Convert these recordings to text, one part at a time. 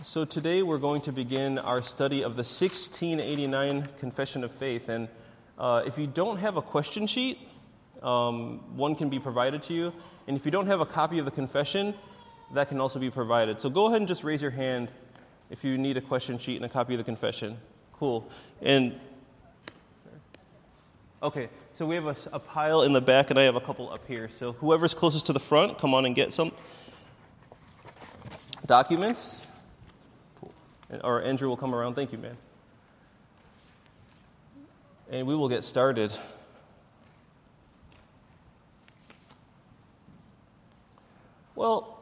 So today we're going to begin our study of the 1689 Confession of Faith. And if you don't have a question sheet, one can be provided to you. And if you don't have a copy of the confession, that can also be provided. So go ahead and just raise your hand if you need a question sheet and a copy of the confession. Cool. And okay, so we have a pile in the back, and I have a couple up here. So whoever's closest to the front, come on and get some documents. Or Andrew will come around. Thank you, man. And we will get started. Well,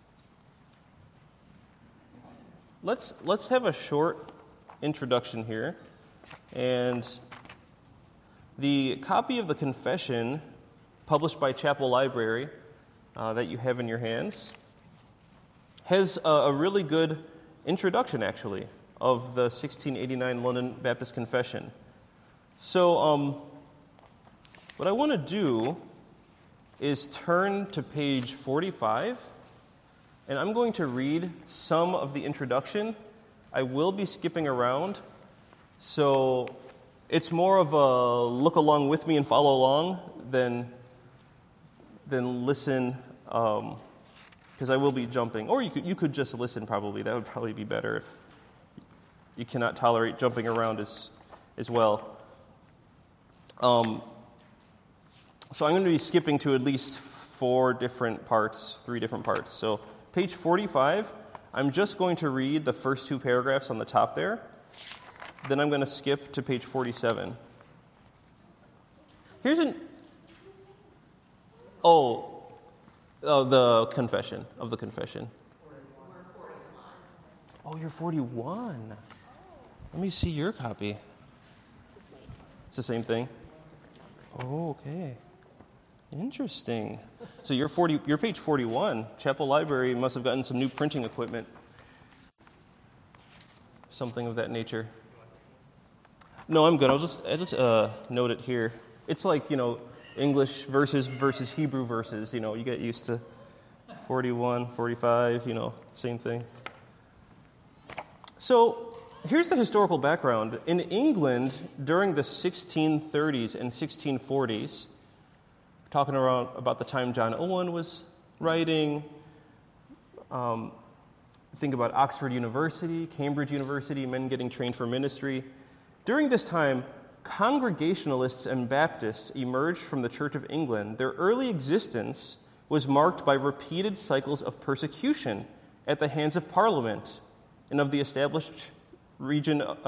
let's have a short introduction here. And the copy of the confession published by Chapel Library that you have in your hands has a really good introduction, actually, of the 1689 London Baptist Confession. So what I want to do is turn to page 45, and I'm going to read some of the introduction. I will be skipping around, so it's more of a look along with me and follow along than listen, because I will be jumping. Or you could just listen, probably. That would probably be better if you cannot tolerate jumping around as well. So I'm going to be skipping to at least 3 different parts. So page 45, I'm just going to read the first 2 paragraphs on the top there. Then I'm going to skip to page 47. The confession. Oh, you're 41. Let me see your copy. It's the same thing? Oh, okay. Interesting. So you're page 41. Chapel Library must have gotten some new printing equipment. Something of that nature. No, I'm good. I'll just note it here. It's like, English verses versus Hebrew verses. You get used to 41, 45, same thing. So here's the historical background. In England, during the 1630s and 1640s, talking around about the time John Owen was writing, think about Oxford University, Cambridge University, men getting trained for ministry. During this time, Congregationalists and Baptists emerged from the Church of England. Their early existence was marked by repeated cycles of persecution at the hands of Parliament and of the established religion of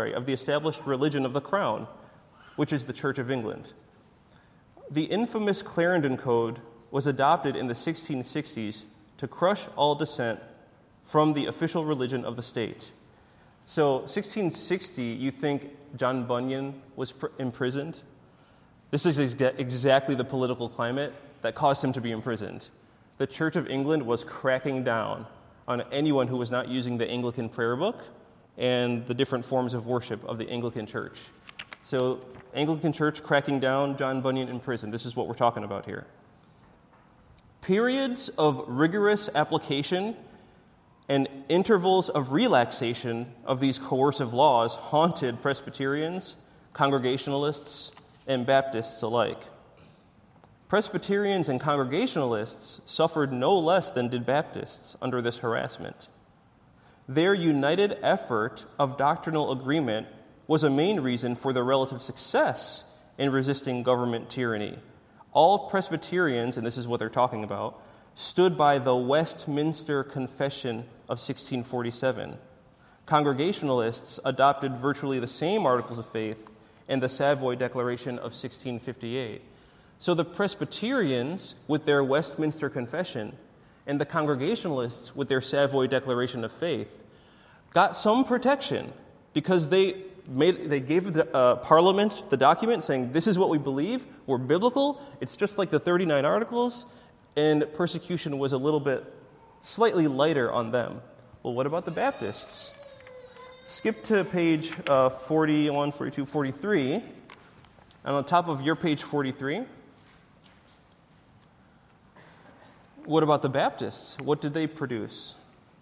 the Crown, which is the Church of England. The infamous Clarendon Code was adopted in the 1660s to crush all dissent from the official religion of the state. So 1660, you think John Bunyan was imprisoned? This is exactly the political climate that caused him to be imprisoned. The Church of England was cracking down on anyone who was not using the Anglican prayer book and the different forms of worship of the Anglican Church. So Anglican Church cracking down, John Bunyan in prison. This is what we're talking about here. Periods of rigorous application and intervals of relaxation of these coercive laws haunted Presbyterians, Congregationalists, and Baptists alike. Presbyterians and Congregationalists suffered no less than did Baptists under this harassment. Their united effort of doctrinal agreement was a main reason for their relative success in resisting government tyranny. All Presbyterians, and this is what they're talking about, stood by the Westminster Confession of 1647. Congregationalists adopted virtually the same articles of faith and the Savoy Declaration of 1658. So the Presbyterians, with their Westminster Confession, and the Congregationalists, with their Savoy Declaration of Faith, got some protection because they gave the Parliament the document saying, this is what we believe, we're biblical, it's just like the 39 Articles, and persecution was a little bit slightly lighter on them. Well, what about the Baptists? Skip to page 41, 42, 43, and on top of your page 43, what about the Baptists? What did they produce?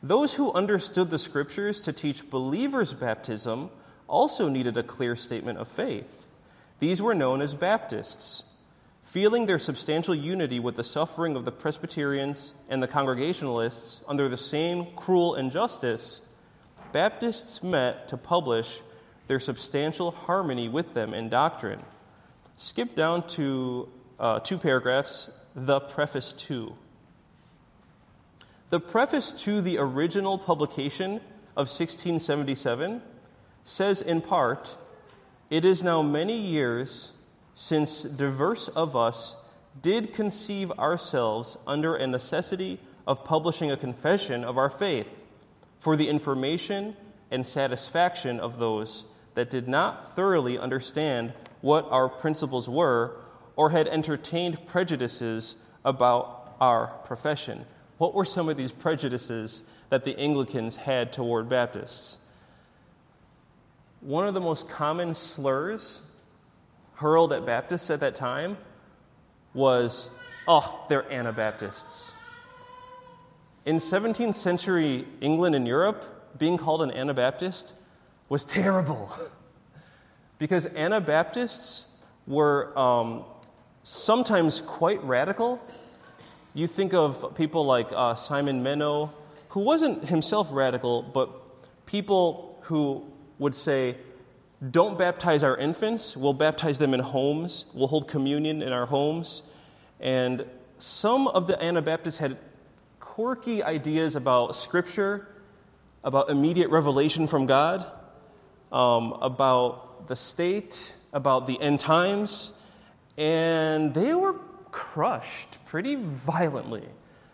Those who understood the Scriptures to teach believers' baptism also needed a clear statement of faith. These were known as Baptists. Feeling their substantial unity with the suffering of the Presbyterians and the Congregationalists under the same cruel injustice, Baptists met to publish their substantial harmony with them in doctrine. Skip down to 2 paragraphs, the preface to. The preface to the original publication of 1677 says in part, "It is now many years since diverse of us did conceive ourselves under a necessity of publishing a confession of our faith for the information and satisfaction of those that did not thoroughly understand what our principles were or had entertained prejudices about our profession." What were some of these prejudices that the Anglicans had toward Baptists? One of the most common slurs hurled at Baptists at that time was, "Oh, they're Anabaptists." In 17th century England and Europe, being called an Anabaptist was terrible because Anabaptists were sometimes quite radical. You think of people like Simon Menno, who wasn't himself radical, but people who would say, "Don't baptize our infants, we'll baptize them in homes, we'll hold communion in our homes." And some of the Anabaptists had quirky ideas about Scripture, about immediate revelation from God, about the state, about the end times, and they were crushed pretty violently.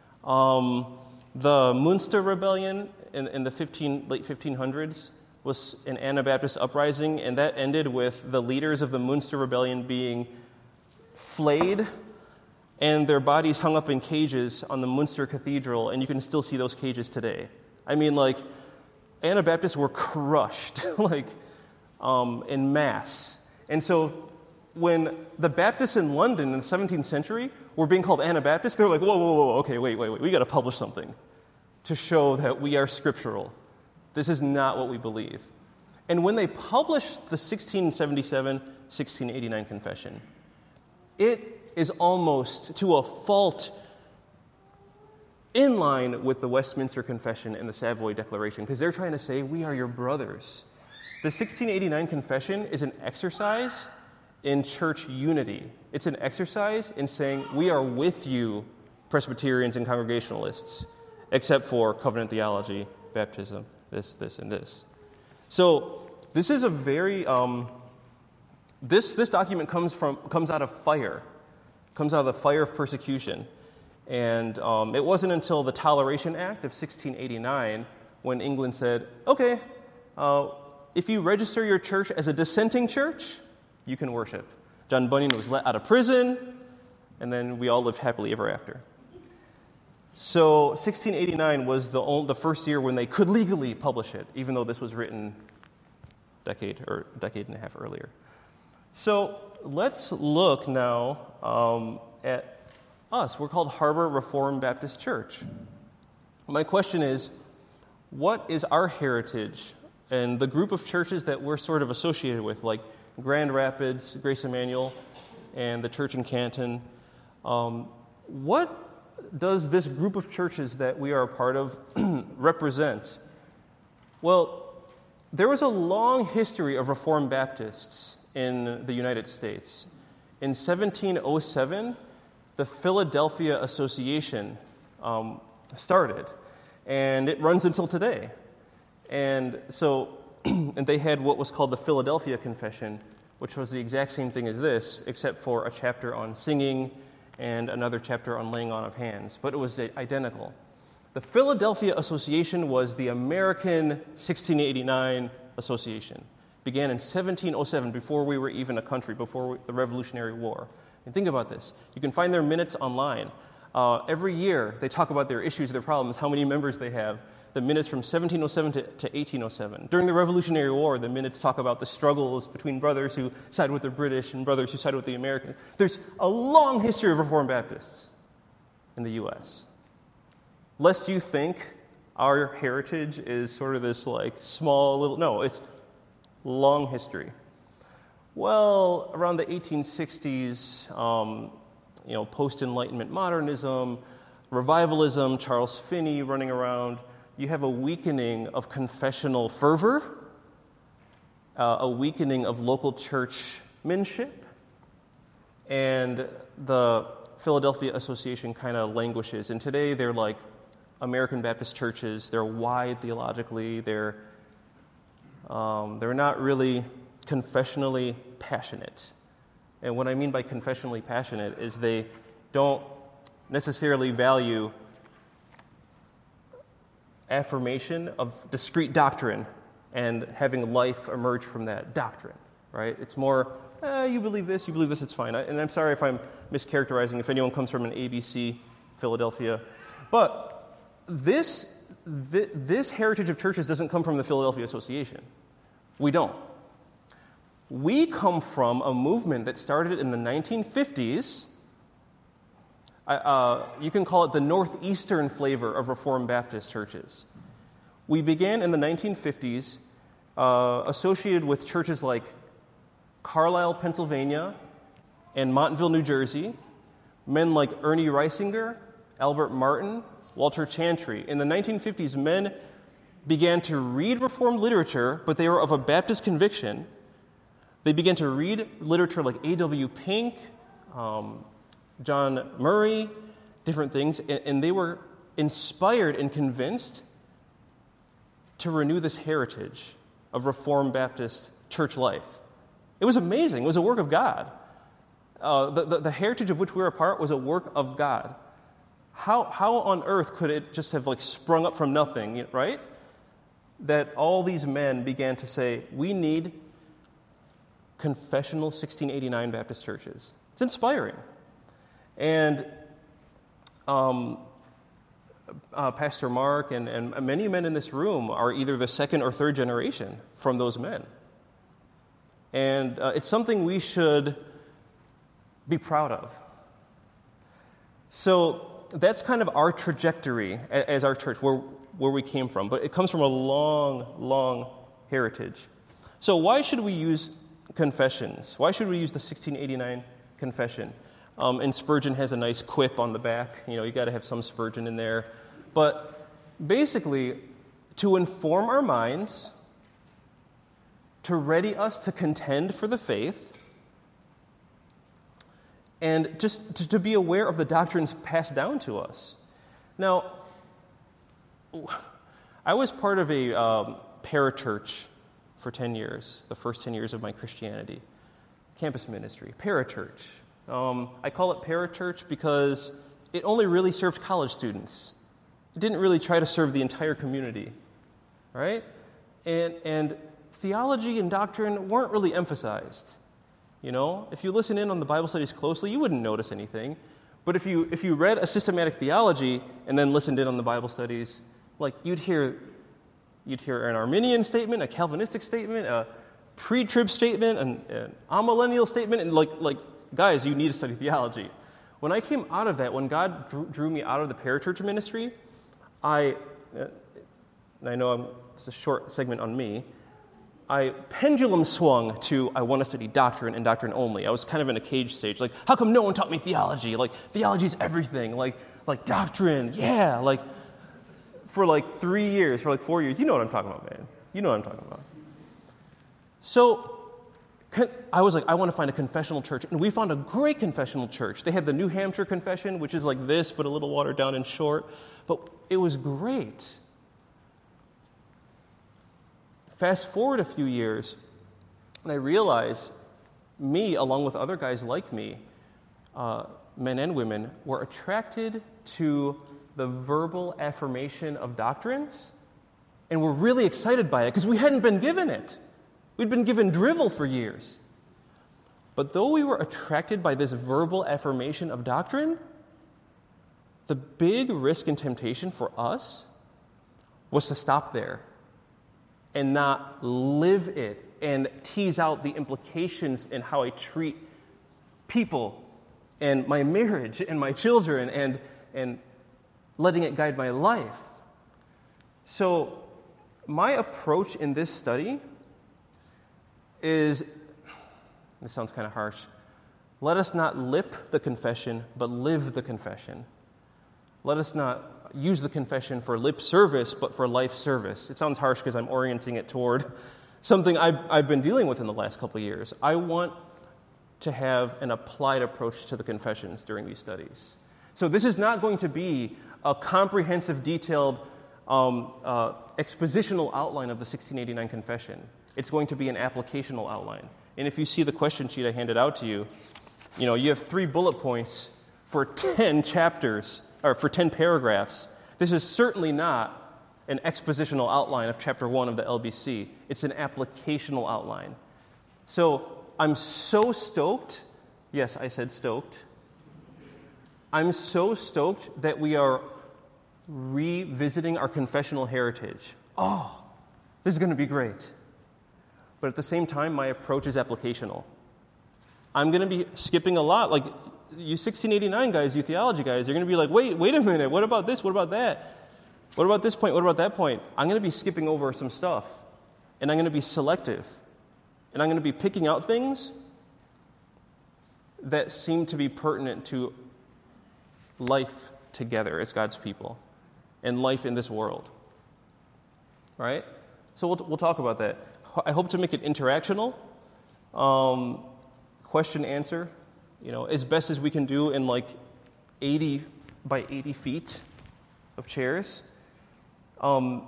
The Munster Rebellion in the late 1500s was an Anabaptist uprising, and that ended with the leaders of the Munster Rebellion being flayed and their bodies hung up in cages on the Munster Cathedral, and you can still see those cages today. I mean, Anabaptists were crushed, in mass. And so when the Baptists in London in the 17th century were being called Anabaptists, they were like, whoa, okay, wait, we got to publish something to show that we are scriptural. This is not what we believe. And when they published the 1677-1689 confession, it is almost to a fault in line with the Westminster Confession and the Savoy Declaration, because they're trying to say, we are your brothers. The 1689 confession is an exercise in church unity. It's an exercise in saying, we are with you, Presbyterians and Congregationalists, except for covenant theology, baptism, this, and this. So this is a very, this document comes out of fire, comes out of the fire of persecution. And it wasn't until the Toleration Act of 1689 when England said, okay, if you register your church as a dissenting church, you can worship. John Bunyan was let out of prison, and then we all lived happily ever after. So 1689 was the first year when they could legally publish it, even though this was written a decade and a half earlier. So let's look now at us. We're called Harbor Reformed Baptist Church. My question is, what is our heritage and the group of churches that we're sort of associated with, like Grand Rapids, Grace Emmanuel, and the church in Canton? What does this group of churches that we are a part of represent? Well, there was a long history of Reformed Baptists in the United States. In 1707, the Philadelphia Association started, and it runs until today. And so, and they had what was called the Philadelphia Confession, which was the exact same thing as this, except for a chapter on singing and another chapter on laying on of hands, but it was identical. The Philadelphia Association was the American 1689 Association. It began in 1707, before we were even a country, before the Revolutionary War. And think about this. You can find their minutes online. Every year, they talk about their issues, their problems, how many members they have. The minutes from 1707 to 1807. During the Revolutionary War, the minutes talk about the struggles between brothers who side with the British and brothers who side with the Americans. There's a long history of Reformed Baptists in the U.S. Lest you think our heritage is sort of this like small little, no, it's long history. Well, around the 1860s, post-Enlightenment modernism, revivalism, Charles Finney running around, you have a weakening of confessional fervor, a weakening of local churchmanship, and the Philadelphia Association kind of languishes. And today they're like American Baptist churches. They're wide theologically. They're not really confessionally passionate. And what I mean by confessionally passionate is they don't necessarily value affirmation of discrete doctrine and having life emerge from that doctrine, right? It's more, you believe this, it's fine. And I'm sorry if I'm mischaracterizing, if anyone comes from an ABC Philadelphia. But this heritage of churches doesn't come from the Philadelphia Association. We don't. We come from a movement that started in the 1950s. You can call it the northeastern flavor of Reformed Baptist churches. We began in the 1950s associated with churches like Carlisle, Pennsylvania, and Montville, New Jersey, men like Ernie Reisinger, Albert Martin, Walter Chantry. In the 1950s, men began to read Reformed literature, but they were of a Baptist conviction. They began to read literature like A.W. Pink, John Murray, different things, and they were inspired and convinced to renew this heritage of Reformed Baptist church life. It was amazing. It was a work of God. The heritage of which we were a part was a work of God. How on earth could it just have like sprung up from nothing, right? That all these men began to say, we need confessional 1689 Baptist churches. It's inspiring. And Pastor Mark and many men in this room are either the second or third generation from those men. And it's something we should be proud of. So that's kind of our trajectory as our church, where we came from. But it comes from a long, long heritage. So why should we use confessions? Why should we use the 1689 confession? And Spurgeon has a nice quip on the back. You got to have some Spurgeon in there. But basically, to inform our minds, to ready us to contend for the faith, and just to be aware of the doctrines passed down to us. Now, I was part of a parachurch for 10 years, the first 10 years of my Christianity. Campus ministry, parachurch. I call it parachurch because it only really served college students. It didn't really try to serve the entire community, right? And theology and doctrine weren't really emphasized. If you listen in on the Bible studies closely, you wouldn't notice anything. But if you read a systematic theology and then listened in on the Bible studies, like you'd hear an Arminian statement, a Calvinistic statement, a pre-trib statement, an amillennial statement, and like guys, you need to study theology. When I came out of that, when God drew me out of the parachurch ministry, I know it's a short segment on me, I pendulum swung to, I want to study doctrine and doctrine only. I was kind of in a cage stage. Like, how come no one taught me theology? Like, theology is everything. Like doctrine, yeah. Like, for 3 years, for 4 years. You know what I'm talking about, man. You know what I'm talking about. So, I was like, I want to find a confessional church. And we found a great confessional church. They had the New Hampshire Confession, which is like this, but a little watered down and short. But it was great. Fast forward a few years, and I realized me, along with other guys like me, men and women, were attracted to the verbal affirmation of doctrines, and were really excited by it because we hadn't been given it. We'd been given drivel for years. But though we were attracted by this verbal affirmation of doctrine, the big risk and temptation for us was to stop there and not live it and tease out the implications in how I treat people and my marriage and my children and letting it guide my life. So my approach in this study is, this sounds kind of harsh, let us not lip the confession, but live the confession. Let us not use the confession for lip service, but for life service. It sounds harsh because I'm orienting it toward something I've been dealing with in the last couple of years. I want to have an applied approach to the confessions during these studies. So this is not going to be a comprehensive, detailed, expositional outline of the 1689 confession. It's going to be an applicational outline. And if you see the question sheet I handed out to you, you have 3 bullet points for 10 chapters, or for 10 paragraphs. This is certainly not an expositional outline of chapter 1 of the LBC. It's an applicational outline. So I'm so stoked. Yes, I said stoked. I'm so stoked that we are revisiting our confessional heritage. Oh, this is going to be great. But at the same time, my approach is applicational. I'm going to be skipping a lot. Like, you 1689 guys, you theology guys, you're going to be like, wait a minute, what about this? What about that? What about this point? What about that point? I'm going to be skipping over some stuff. And I'm going to be selective. And I'm going to be picking out things that seem to be pertinent to life together as God's people and life in this world. Right? So we'll talk about that. I hope to make it interactional, question answer, as best as we can do in like 80 by 80 feet of chairs. But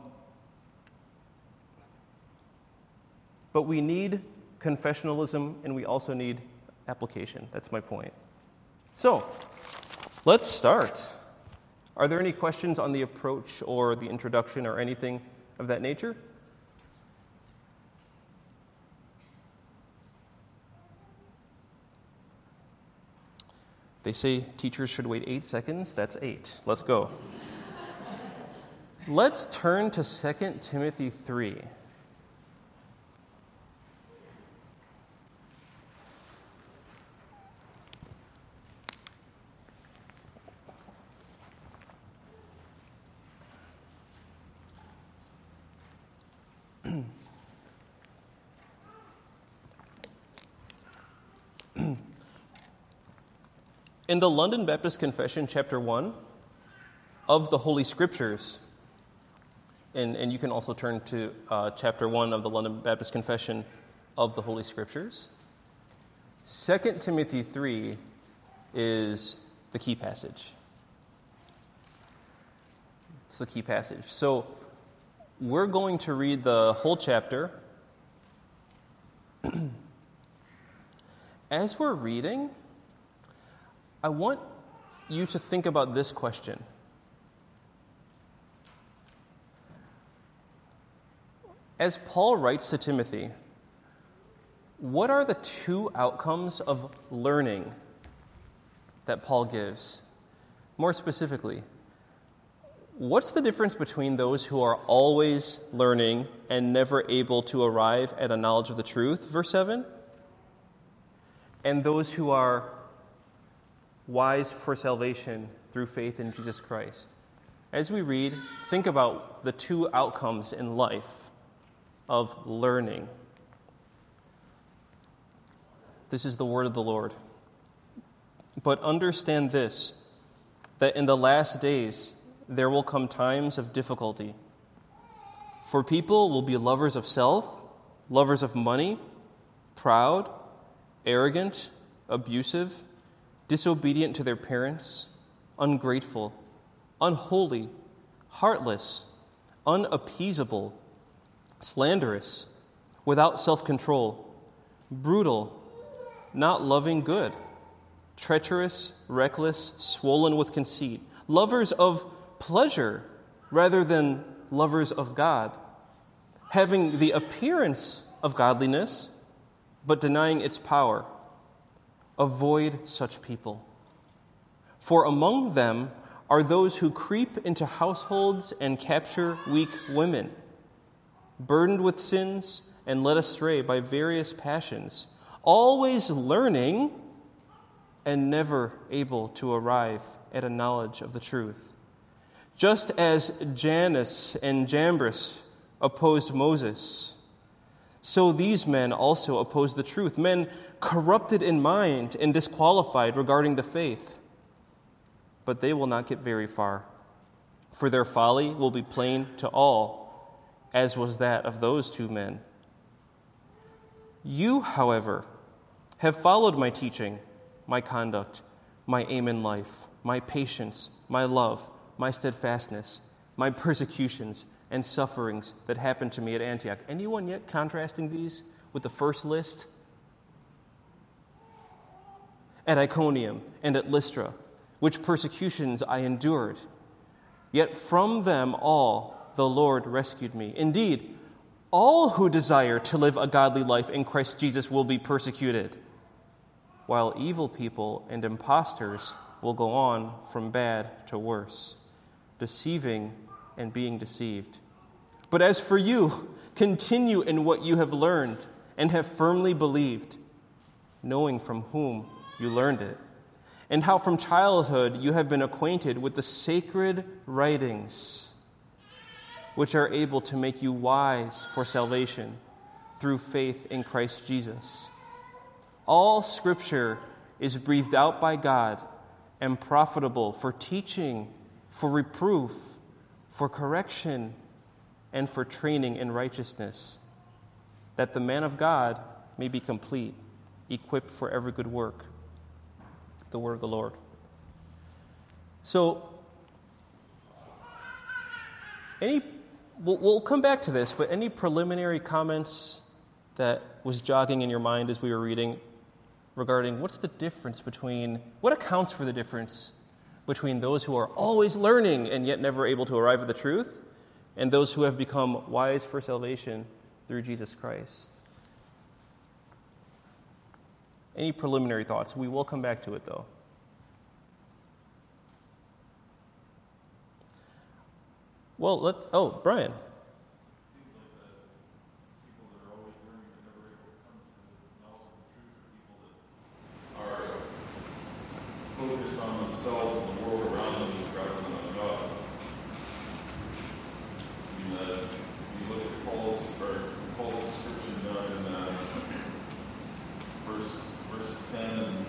we need confessionalism, and we also need application. That's my point. So, let's start. Are there any questions on the approach or the introduction or anything of that nature? They say teachers should wait 8 seconds. That's 8. Let's go. Let's turn to 2 Timothy 3. In the London Baptist Confession, chapter 1, of the Holy Scriptures, and you can also turn to chapter 1 of the London Baptist Confession of the Holy Scriptures, 2 Timothy 3 is the key passage. It's the key passage. So we're going to read the whole chapter. As we're reading, I want you to think about this question. As Paul writes to Timothy, what are the 2 outcomes of learning that Paul gives? More specifically, what's the difference between those who are always learning and never able to arrive at a knowledge of the truth, verse 7, and those who are wise for salvation through faith in Jesus Christ? As we read, think about the 2 outcomes in life of learning. This is the word of the Lord. But understand this, that in the last days there will come times of difficulty. For people will be lovers of self, lovers of money, proud, arrogant, abusive, disobedient to their parents, ungrateful, unholy, heartless, unappeasable, slanderous, without self-control, brutal, not loving good, treacherous, reckless, swollen with conceit, lovers of pleasure rather than lovers of God, having the appearance of godliness, but denying its power. Avoid such people. For among them are those who creep into households and capture weak women, burdened with sins and led astray by various passions, always learning and never able to arrive at a knowledge of the truth. Just as Jannes and Jambres opposed Moses, so these men also opposed the truth, men corrupted in mind and disqualified regarding the faith. But they will not get very far, for their folly will be plain to all, as was that of those two men. You, however, have followed my teaching, my conduct, my aim in life, my patience, my love, my steadfastness, my persecutions and sufferings that happened to me at Antioch. Anyone yet contrasting these with the first list? At Iconium and at Lystra, which persecutions I endured. Yet from them all the Lord rescued me. Indeed, all who desire to live a godly life in Christ Jesus will be persecuted, while evil people and impostors will go on from bad to worse, deceiving and being deceived. But as for you, continue in what you have learned and have firmly believed, knowing from whom you learned it, and how from childhood you have been acquainted with the sacred writings, which are able to make you wise for salvation through faith in Christ Jesus. All Scripture is breathed out by God and profitable for teaching, for reproof, for correction, and for training in righteousness, that the man of God may be complete, equipped for every good work. The word of the Lord. So, we'll come back to this, but any preliminary comments that was jogging in your mind as we were reading regarding what accounts for the difference between those who are always learning and yet never able to arrive at the truth, and those who have become wise for salvation through Jesus Christ? Any preliminary thoughts? We will come back to it, though. Well, Brian. Focused on themselves and the world around them rather than on God. You look at Paul's description in verse 10 and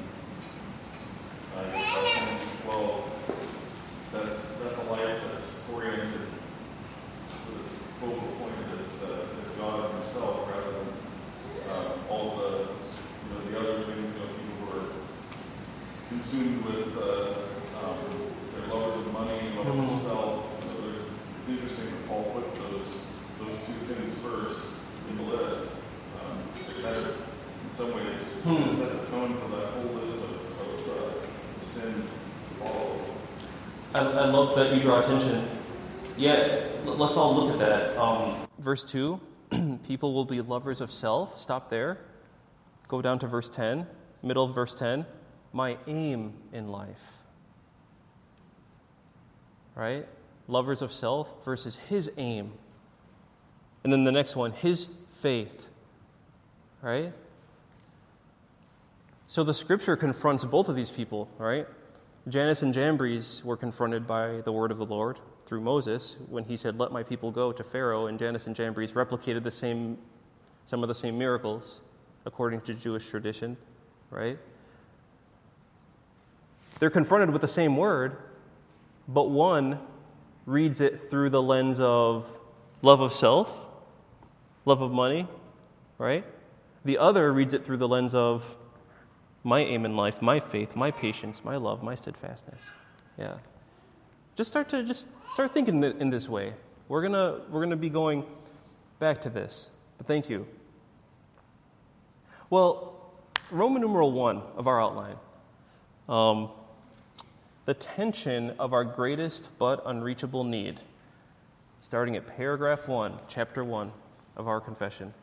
10 to 12. That's a life that's oriented with its focal point as God Himself, rather than all the other things. People who are consumed with their lovers of money and lovers of self. So it's interesting that Paul puts those two things first in the list. To kind of, in some ways, set the tone for that whole list of sins to follow. I love that you draw attention. Yeah, let's all look at that. Verse 2, people will be lovers of self. Stop there. Go down to verse 10, middle of verse 10. My aim in life. Right? Lovers of self versus his aim. And then the next one, his faith. Right? So the Scripture confronts both of these people, right? Jannes and Jambres were confronted by the word of the Lord through Moses when he said, "Let my people go," to Pharaoh, and Jannes and Jambres replicated some of the same miracles according to Jewish tradition, right? They're confronted with the same word, but one reads it through the lens of love of self, love of money, right? The other reads it through the lens of my aim in life, my faith, my patience, my love, my steadfastness. Yeah. Just start thinking in this way. We're gonna be going back to this. But thank you. Well, Roman numeral 1 of our outline. The tension of our greatest but unreachable need. Starting at paragraph 1, chapter 1 of our confession.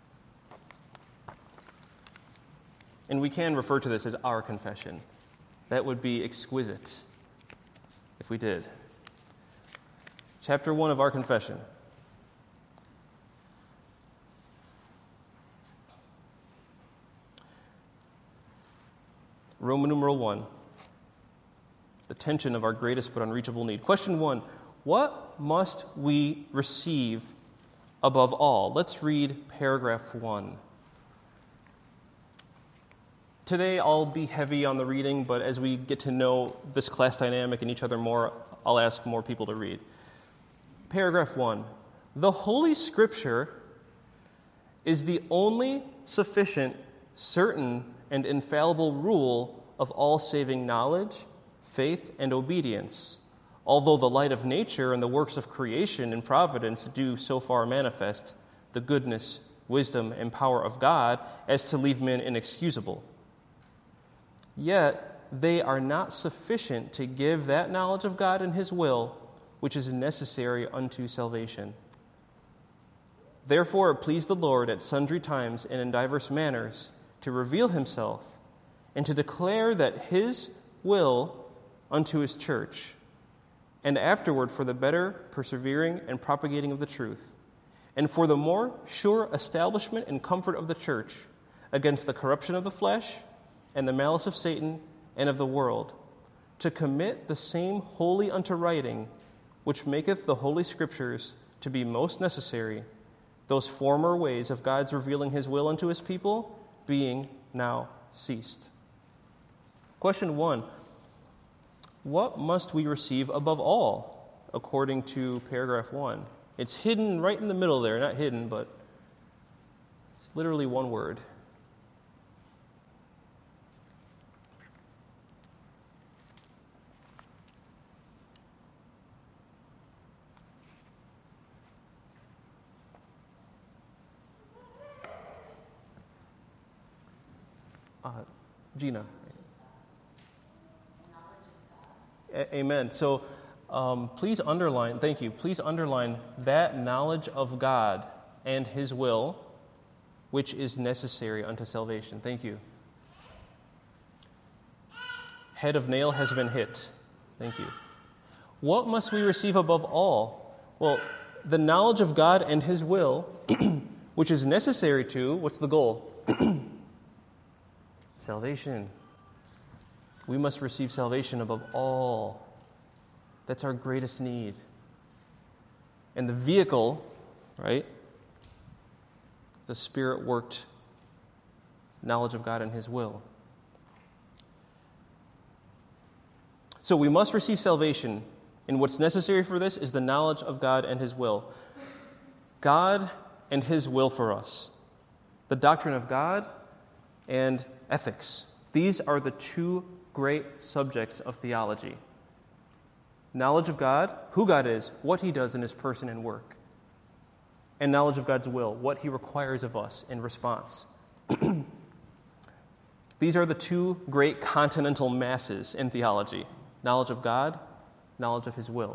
And we can refer to this as our confession. That would be exquisite if we did. Chapter 1 of our confession. Roman numeral 1. The tension of our greatest but unreachable need. Question 1. what must we receive above all? Let's read paragraph 1. Today I'll be heavy on the reading, but as we get to know this class dynamic and each other more, I'll ask more people to read. Paragraph 1. The Holy Scripture is the only sufficient, certain, and infallible rule of all saving knowledge, faith, and obedience, although the light of nature and the works of creation and providence do so far manifest the goodness, wisdom, and power of God as to leave men inexcusable. Yet they are not sufficient to give that knowledge of God and His will which is necessary unto salvation. Therefore it pleased the Lord at sundry times and in divers manners to reveal Himself and to declare that His will unto His church, and afterward for the better persevering and propagating of the truth, and for the more sure establishment and comfort of the church against the corruption of the flesh and the malice of Satan and of the world, to commit the same wholly unto writing, which maketh the Holy Scriptures to be most necessary, those former ways of God's revealing His will unto His people being now ceased. Question 1. What must we receive above all, according to paragraph 1? It's hidden right in the middle there. Not hidden, but it's literally one word. Gina. Amen. So please underline, thank you, please underline that knowledge of God and His will, which is necessary unto salvation. Thank you. Head of nail has been hit. Thank you. What must we receive above all? Well, the knowledge of God and His will, which is necessary to, what's the goal? Salvation. We must receive salvation above all. That's our greatest need. And the vehicle, right? The Spirit-worked knowledge of God and His will. So we must receive salvation, and what's necessary for this is the knowledge of God and His will. God and His will for us. The doctrine of God and ethics. These are the two great subjects of theology. Knowledge of God, who God is, what He does in His person and work. And knowledge of God's will, what He requires of us in response. These are the two great continental masses in theology. Knowledge of God, knowledge of His will.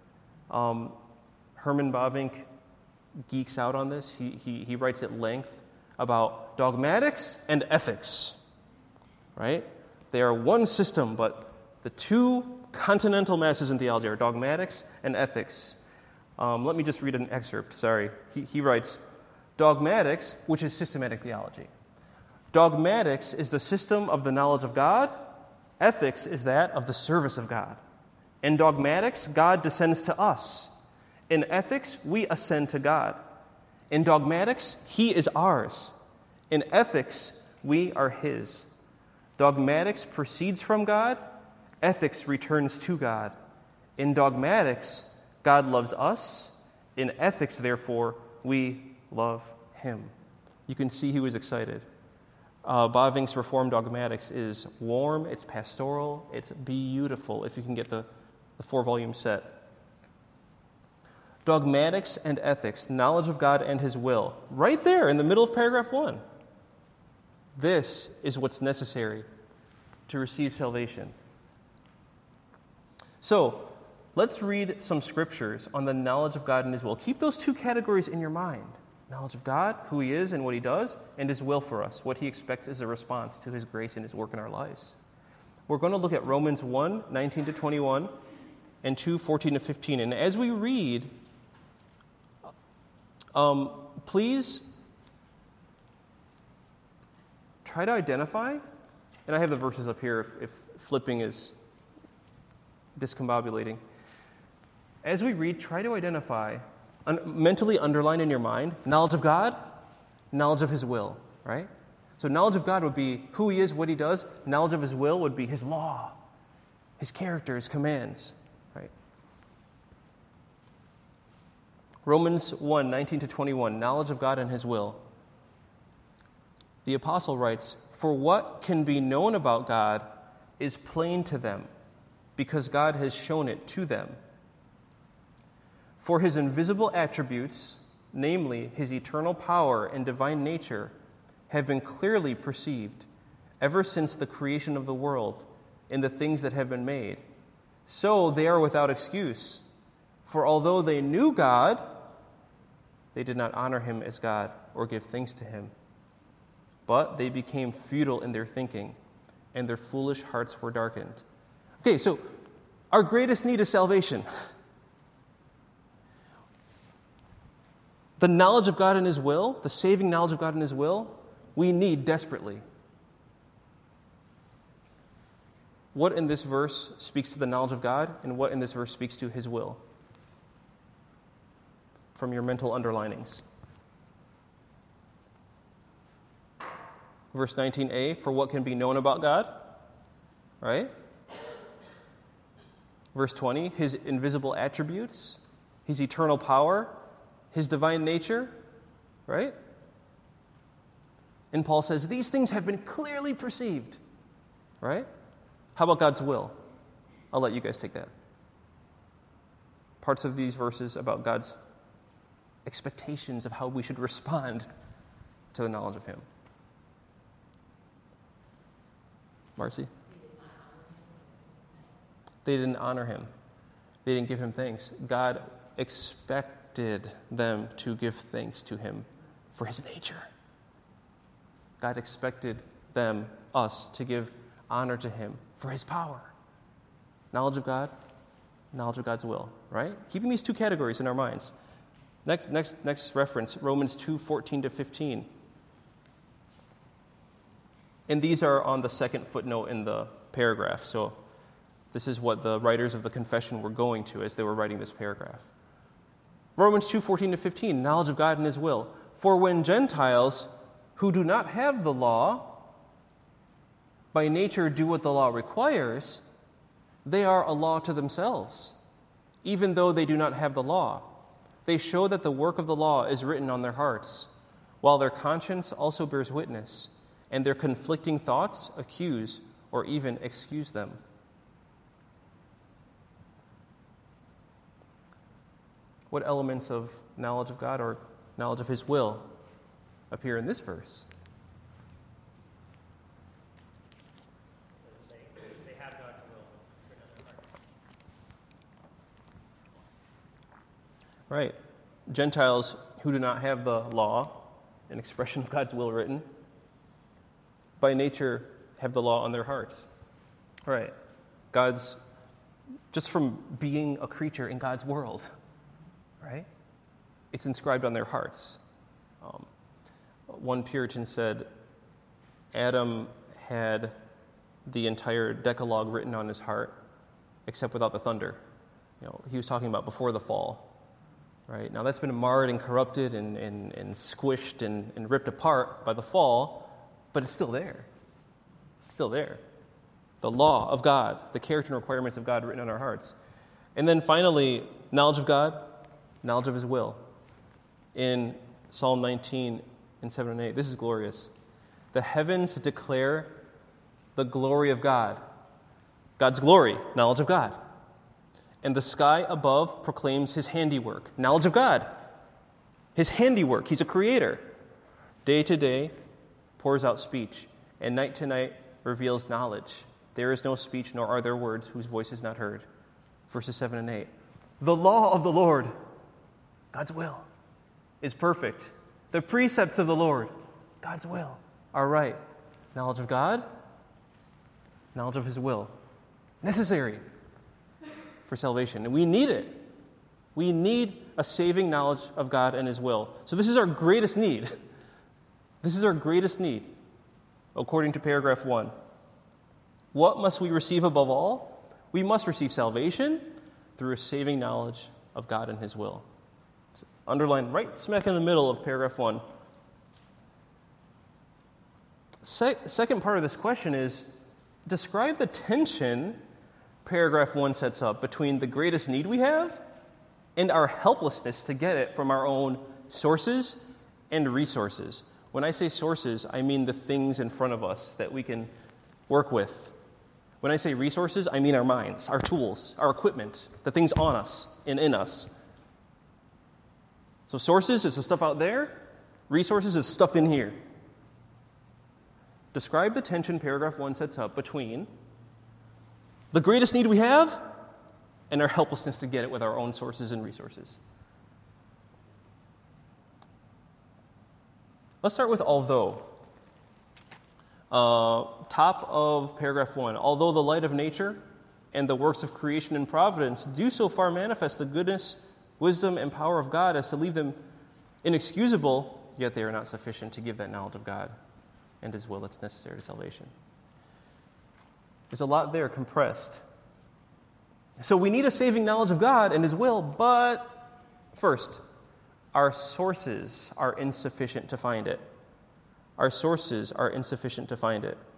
Herman Bavinck geeks out on this. He writes at length about dogmatics and ethics. Right? They are one system, but the two continental masses in theology are dogmatics and ethics. Let me just read an excerpt. Sorry. He writes, dogmatics, which is systematic theology. Dogmatics is the system of the knowledge of God. Ethics is that of the service of God. In dogmatics, God descends to us. In ethics, we ascend to God. In dogmatics, He is ours. In ethics, we are His. Dogmatics proceeds from God. Ethics returns to God. In dogmatics, God loves us. In ethics, therefore, we love Him. You can see he was excited. Bavinck's Reformed Dogmatics is warm, it's pastoral, it's beautiful, if you can get the 4-volume set. Dogmatics and ethics, knowledge of God and His will, right there in the middle of paragraph 1. This is what's necessary to receive salvation. So, let's read some scriptures on the knowledge of God and His will. Keep those two categories in your mind. Knowledge of God, who He is and what He does, and His will for us, what He expects as a response to His grace and His work in our lives. We're going to look at Romans 1, 19 to 21, and 2, 14 to 15. And as we read, please try to identify, and I have the verses up here if flipping is discombobulating. as we read, try to identify, mentally underline in your mind, knowledge of God, knowledge of His will, right? So knowledge of God would be who He is, what He does. Knowledge of His will would be His law, His character, His commands, right? Romans 1, 19-21, knowledge of God and His will. The apostle writes, "For what can be known about God is plain to them, because God has shown it to them. For His invisible attributes, namely His eternal power and divine nature, have been clearly perceived ever since the creation of the world in the things that have been made. So they are without excuse. For although they knew God, they did not honor Him as God or give thanks to Him. But they became futile in their thinking, and their foolish hearts were darkened." Okay, so our greatest need is salvation. The knowledge of God and His will, the saving knowledge of God and His will, we need desperately. What in this verse speaks to the knowledge of God, and what in this verse speaks to His will? From your mental underlinings. Verse 19a, for what can be known about God, right? Verse 20, His invisible attributes, His eternal power, His divine nature, right? And Paul says, these things have been clearly perceived, right? How about God's will? I'll let you guys take that. Parts of these verses about God's expectations of how we should respond to the knowledge of Him. Marcy? They didn't honor Him. They didn't give Him thanks. God expected them to give thanks to Him for His nature. God expected them, us, to give honor to Him for His power. Knowledge of God, knowledge of God's will, right? Keeping these two categories in our minds. Next reference, Romans 2, 14-15. And these are on the second footnote in the paragraph. So this is what the writers of the confession were going to as they were writing this paragraph. Romans 2, 14-15, knowledge of God and His will. For when Gentiles who do not have the law by nature do what the law requires, they are a law to themselves, even though they do not have the law. They show that the work of the law is written on their hearts, while their conscience also bears witness, and their conflicting thoughts accuse or even excuse them. What elements of knowledge of God or knowledge of His will appear in this verse? So they have God's will written on their hearts. Right. Gentiles who do not have the law, an expression of God's will written, by nature have the law on their hearts. Right. God's, just from being a creature in God's world, right? It's inscribed on their hearts. One Puritan said, Adam had the entire Decalogue written on his heart, except without the thunder. He was talking about before the fall. Right? Now that's been marred and corrupted and squished and ripped apart by the fall, but it's still there. It's still there. The law of God, the character and requirements of God written on our hearts. And then finally, knowledge of God, knowledge of His will. In Psalm 19 and 7 and 8, this is glorious. The heavens declare the glory of God. God's glory, knowledge of God. And the sky above proclaims His handiwork, knowledge of God. His handiwork, He's a creator. Day to day pours out speech, and night to night reveals knowledge. There is no speech, nor are there words whose voice is not heard. Verses 7 and 8. The law of the Lord, God's will, is perfect. The precepts of the Lord, God's will, are right. Knowledge of God, knowledge of His will. Necessary for salvation. And we need it. We need a saving knowledge of God and His will. So this is our greatest need. This is our greatest need, according to paragraph 1. What must we receive above all? We must receive salvation through a saving knowledge of God and his will. It's underlined right smack in the middle of paragraph 1. Second part of this question is, describe the tension paragraph 1 sets up between the greatest need we have and our helplessness to get it from our own sources and resources. When I say sources, I mean the things in front of us that we can work with. When I say resources, I mean our minds, our tools, our equipment, the things on us and in us. So sources is the stuff out there. Resources is stuff in here. Describe the tension paragraph 1 sets up between the greatest need we have and our helplessness to get it with our own sources and resources. Let's start with although. Top of paragraph 1. Although the light of nature and the works of creation and providence do so far manifest the goodness, wisdom, and power of God as to leave them inexcusable, yet they are not sufficient to give that knowledge of God and his will that's necessary to salvation. There's a lot there compressed. So we need a saving knowledge of God and his will, but first, our sources are insufficient to find it. Our sources are insufficient to find it.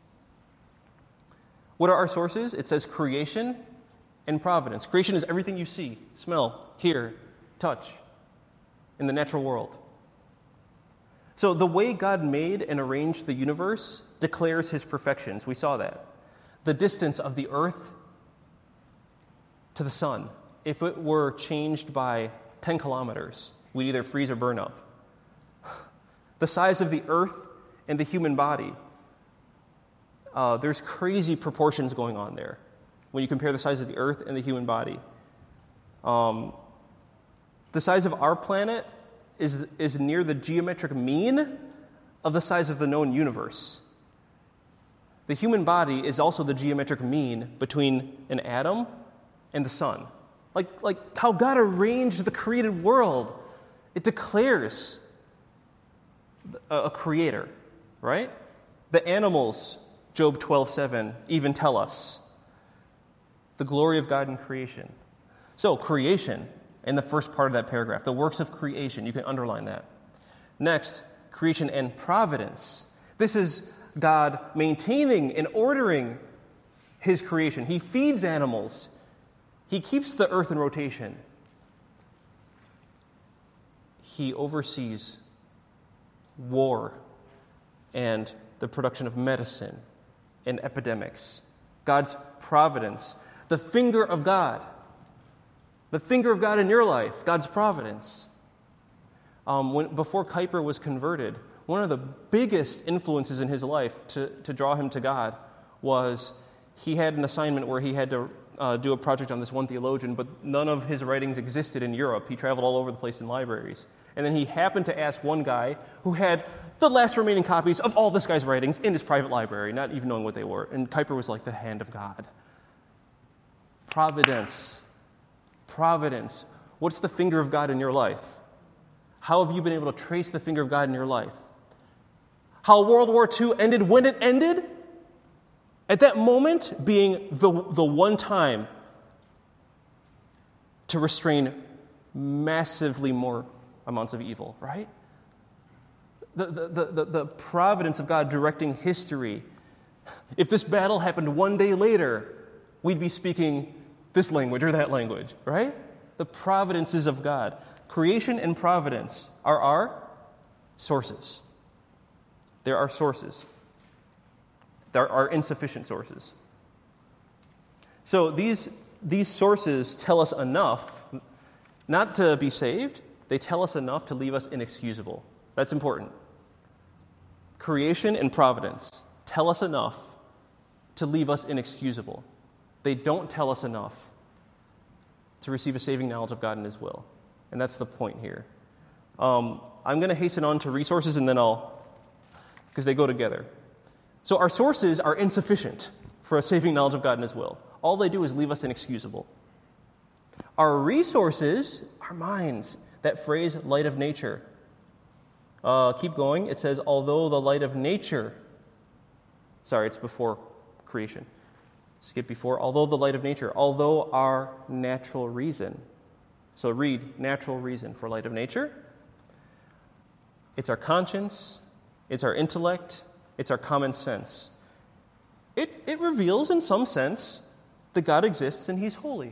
What are our sources? It says creation and providence. Creation is everything you see, smell, hear, touch in the natural world. So the way God made and arranged the universe declares his perfections. We saw that. The distance of the earth to the sun, if it were changed by 10 kilometers, we'd either freeze or burn up. The size of the earth and the human body, there's crazy proportions going on there when you compare the size of the earth and the human body. The size of our planet is near the geometric mean of the size of the known universe. The human body is also the geometric mean between an atom and the sun. Like how God arranged the created world, it declares a creator, right? The animals, Job 12:7, even tell us the glory of God in creation. So creation, in the first part of that paragraph, the works of creation, you can underline that. Next, creation and providence. This is God maintaining and ordering his creation. He feeds animals. He keeps the earth in rotation. He oversees war and the production of medicine and epidemics. God's providence. The finger of God. The finger of God in your life. God's providence. Before Kuyper was converted, one of the biggest influences in his life to draw him to God was he had an assignment where he had to do a project on this one theologian, but none of his writings existed in Europe. He traveled all over the place in libraries. And then he happened to ask one guy who had the last remaining copies of all this guy's writings in his private library, not even knowing what they were. And Kuyper was like the hand of God. Providence. Providence. What's the finger of God in your life? How have you been able to trace the finger of God in your life? How World War II ended when it ended? At that moment being the one time to restrain massively more amounts of evil, right? The providence of God directing history. If this battle happened one day later, we'd be speaking this language or that language, right? The providences of God. Creation and providence are our sources. There are sources. There are insufficient sources. So these sources tell us enough not to be saved. They tell us enough to leave us inexcusable. That's important. Creation and providence tell us enough to leave us inexcusable. They don't tell us enough to receive a saving knowledge of God and his will. And that's the point here. I'm going to hasten on to resources and then because they go together. So our sources are insufficient for a saving knowledge of God and his will. All they do is leave us inexcusable. Our resources, our minds, that phrase, light of nature. Keep going. It says, although the light of nature, it's before creation. Skip before, although the light of nature, although our natural reason. So read natural reason for light of nature. It's our conscience, it's our intellect, it's our common sense. It reveals, in some sense, that God exists and he's holy.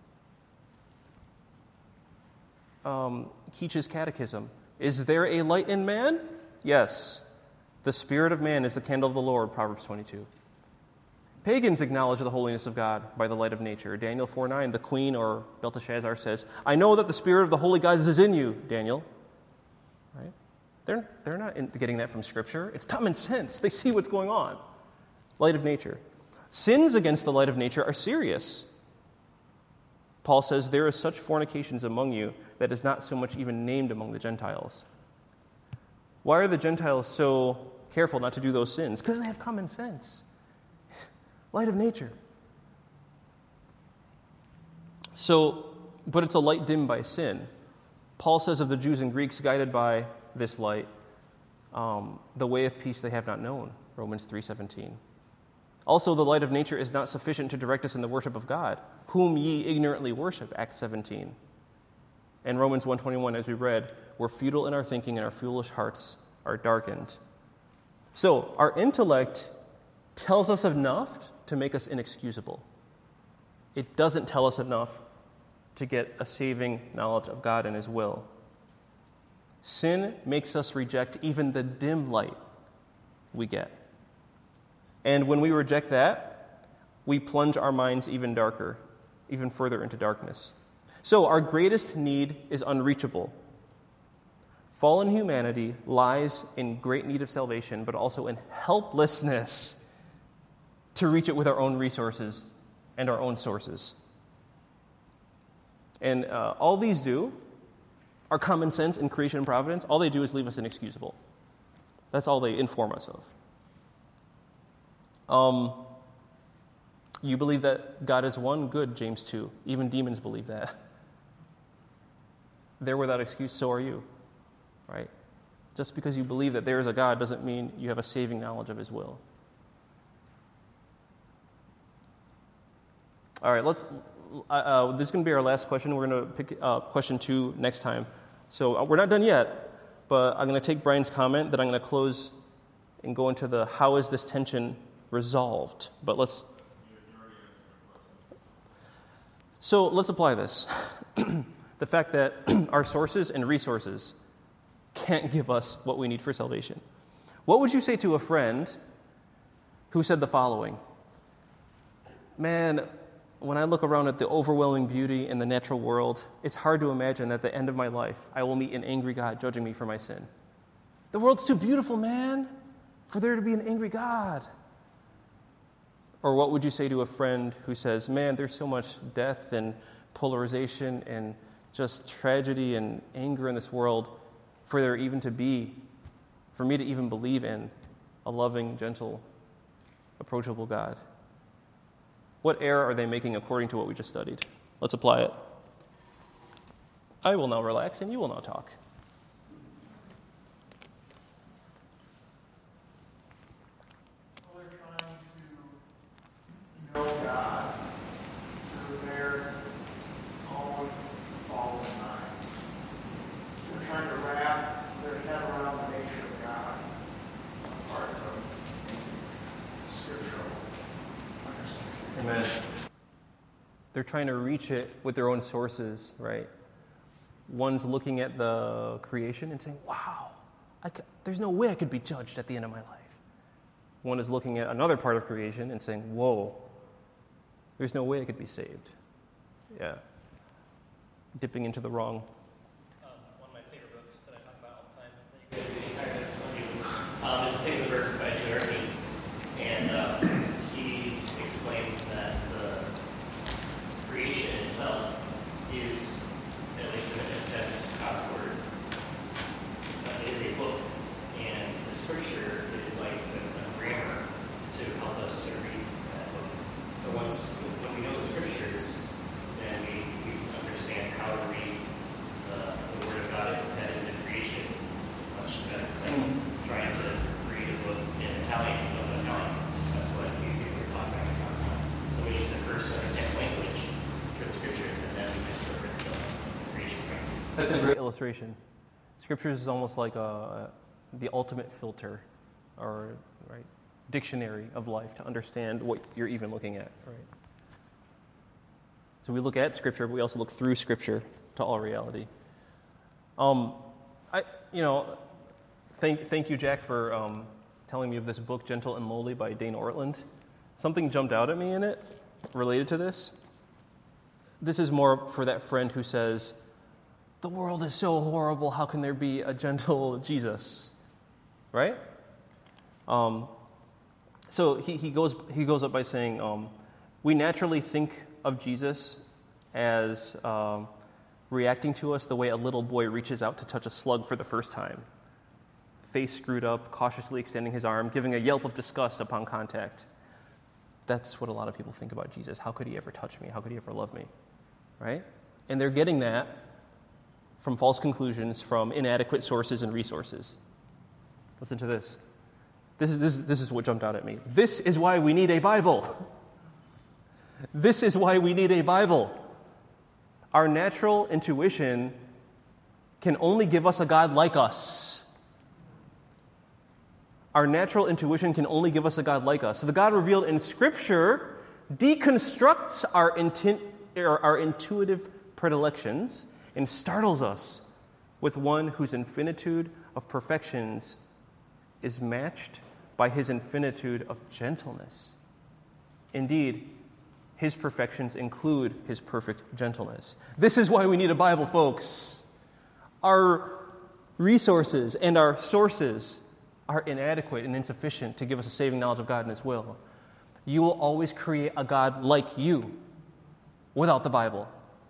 Keach's Catechism. Is there a light in man? Yes. The spirit of man is the candle of the Lord, Proverbs 22. Pagans acknowledge the holiness of God by the light of nature. Daniel 4:9, the queen, or Belteshazzar, says, I know that the spirit of the holy gods is in you, Daniel. Right? They're not getting that from Scripture. It's common sense. They see what's going on. Light of nature. Sins against the light of nature are serious. Paul says, there is such fornications among you that is not so much even named among the Gentiles. Why are the Gentiles so careful not to do those sins? Because they have common sense. Light of nature. So, but it's a light dimmed by sin. Paul says of the Jews and Greeks guided by this light, the way of peace they have not known, Romans 3:17. Also, the light of nature is not sufficient to direct us in the worship of God, whom ye ignorantly worship, Acts 17. And Romans 1:21, as we read, we're futile in our thinking and our foolish hearts are darkened. So, our intellect tells us enough to make us inexcusable. It doesn't tell us enough to get a saving knowledge of God and his will. Sin makes us reject even the dim light we get. And when we reject that, we plunge our minds even darker, even further into darkness. So our greatest need is unreachable. Fallen humanity lies in great need of salvation, but also in helplessness to reach it with our own resources and our own sources. And all these do, our common sense and creation and providence, all they do is leave us inexcusable. That's all they inform us of. You believe that God is one? Good, James 2. Even demons believe that. They're without excuse, so are you. Right? Just because you believe that there is a God doesn't mean you have a saving knowledge of his will. All right, this is going to be our last question. We're going to pick question 2 next time. So we're not done yet, but I'm going to take Brian's comment, then I'm going to close and go into the how is this tension resolved. But let's apply this. The fact that our sources and resources can't give us what we need for salvation. What would you say to a friend who said the following? Man, when I look around at the overwhelming beauty in the natural world, it's hard to imagine that at the end of my life, I will meet an angry God judging me for my sin. The world's too beautiful, man, for there to be an angry God. Or what would you say to a friend who says, man, there's so much death and polarization and just tragedy and anger in this world for me to even believe in a loving, gentle, approachable God? What error are they making according to what we just studied? Let's apply it. I will now relax and you will now talk. Well, they're trying to know God through their own fallen minds. They're trying to wrap their head around the nature of God apart from scriptural understanding. Amen. They're trying to reach it with their own sources, right? One's looking at the creation and saying, wow, there's no way I could be judged at the end of my life. One is looking at another part of creation and saying, whoa, there's no way I could be saved. Yeah. Dipping into the wrong. One of my favorite books that I talk about all the time, that you guys read the entire is Things of Earth by Jeremy. And he explains that the creation itself is, at least in a sense, God's Word. It is a book, and the Scripture is like a grammar to help us to read that book. So when we know the Scriptures, then we can understand how to read illustration. Scriptures is almost like the ultimate filter, or right dictionary of life to understand what you're even looking at. Right. So we look at Scripture, but we also look through Scripture to all reality. Thank you, Jack, for telling me of this book, Gentle and Lowly by Dane Ortland. Something jumped out at me in it related to this. This is more for that friend who says, the world is so horrible, how can there be a gentle Jesus? Right? So he goes up by saying, we naturally think of Jesus as reacting to us the way a little boy reaches out to touch a slug for the first time. Face screwed up, cautiously extending his arm, giving a yelp of disgust upon contact. That's what a lot of people think about Jesus. How could he ever touch me? How could he ever love me? Right? And they're getting that from false conclusions, from inadequate sources and resources. Listen to this. This is what jumped out at me. This is why we need a Bible. This is why we need a Bible. Our natural intuition can only give us a God like us. Our natural intuition can only give us a God like us. So the God revealed in Scripture deconstructs our intuitive predilections and startles us with one whose infinitude of perfections is matched by his infinitude of gentleness. Indeed, his perfections include his perfect gentleness. This is why we need a Bible, folks. Our resources and our sources are inadequate and insufficient to give us a saving knowledge of God and his will. You will always create a God like you without the Bible.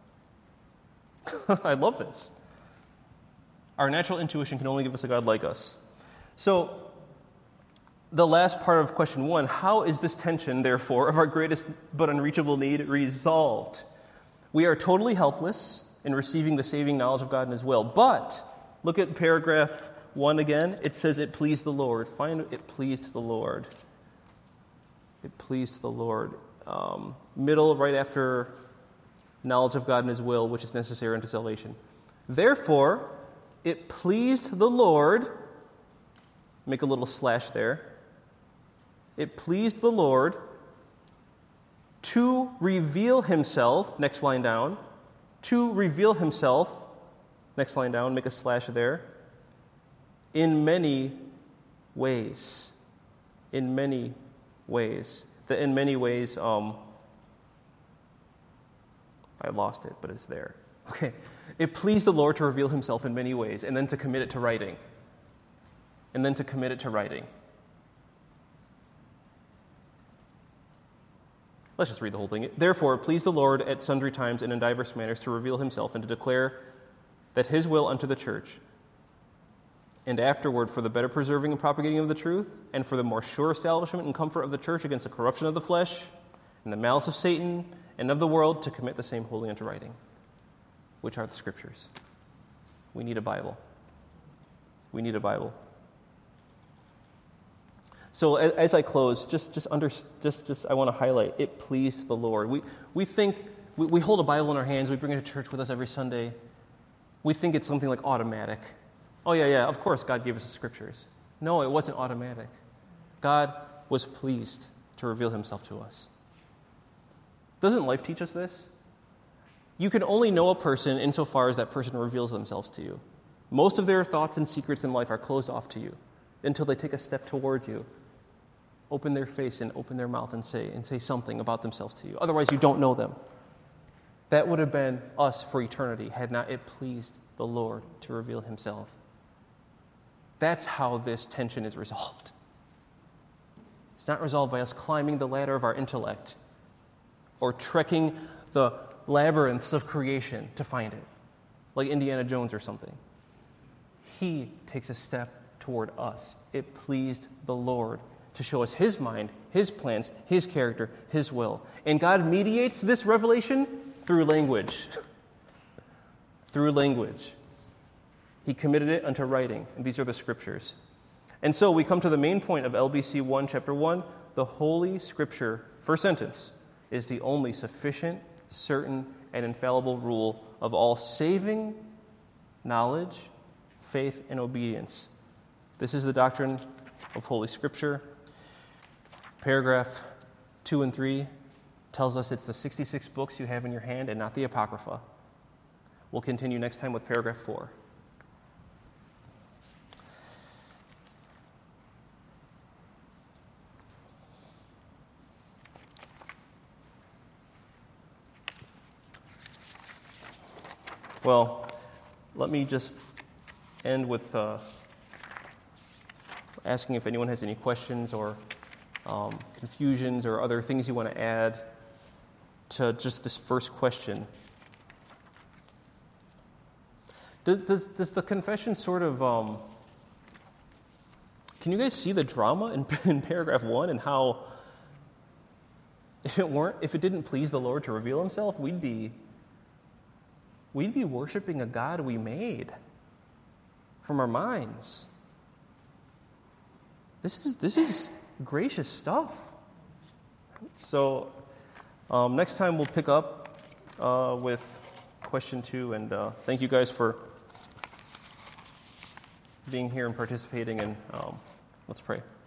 I love this. Our natural intuition can only give us a God like us. So, the last part of question 1, how is this tension, therefore, of our greatest but unreachable need resolved? We are totally helpless in receiving the saving knowledge of God and his will. But, look at paragraph 1 again. It says, it pleased the Lord. Find it pleased the Lord. It pleased the Lord. Middle, right after knowledge of God and his will, which is necessary unto salvation. Therefore, it pleased the Lord, make a little slash there. It pleased the Lord to reveal himself, next line down, to reveal himself, next line down, make a slash there, in many ways. In many ways. The in many ways, I lost it, but it's there. Okay. It pleased the Lord to reveal himself in many ways, and then to commit it to writing. And then to commit it to writing. Let's just read the whole thing. Therefore, it pleased the Lord at sundry times and in diverse manners to reveal himself and to declare that his will unto the church, and afterward for the better preserving and propagating of the truth, and for the more sure establishment and comfort of the church against the corruption of the flesh, and the malice of Satan, and of the world, to commit the same wholly unto writing, which are the Scriptures. We need a Bible. We need a Bible. So as I close, I want to highlight, it pleased the Lord. We think, we hold a Bible in our hands, we bring it to church with us every Sunday. We think it's something like automatic. Oh yeah, of course God gave us the Scriptures. No, it wasn't automatic. God was pleased to reveal himself to us. Doesn't life teach us this? You can only know a person insofar as that person reveals themselves to you. Most of their thoughts and secrets in life are closed off to you until they take a step toward you, open their face and open their mouth and say something about themselves to you. Otherwise, you don't know them. That would have been us for eternity had not it pleased the Lord to reveal himself. That's how this tension is resolved. It's not resolved by us climbing the ladder of our intellect or trekking the labyrinths of creation to find it, like Indiana Jones or something. He takes a step toward us. It pleased the Lord to show us his mind, his plans, his character, his will. And God mediates this revelation through language. Through language. He committed it unto writing, and these are the Scriptures. And so we come to the main point of LBC 1, chapter 1. The Holy Scripture, first sentence, is the only sufficient, certain, and infallible rule of all saving knowledge, faith, and obedience. This is the doctrine of Holy Scripture. Paragraph 2 and 3 tells us it's the 66 books you have in your hand and not the Apocrypha. We'll continue next time with paragraph 4. Well, let me just end with asking if anyone has any questions or confusions or other things you want to add to just this first question. Does the confession sort of... can you guys see the drama in paragraph 1 and how if it didn't please the Lord to reveal himself, we'd be worshiping a God we made from our minds. This is gracious stuff. So next time we'll pick up with question 2, and thank you guys for being here and participating, and let's pray.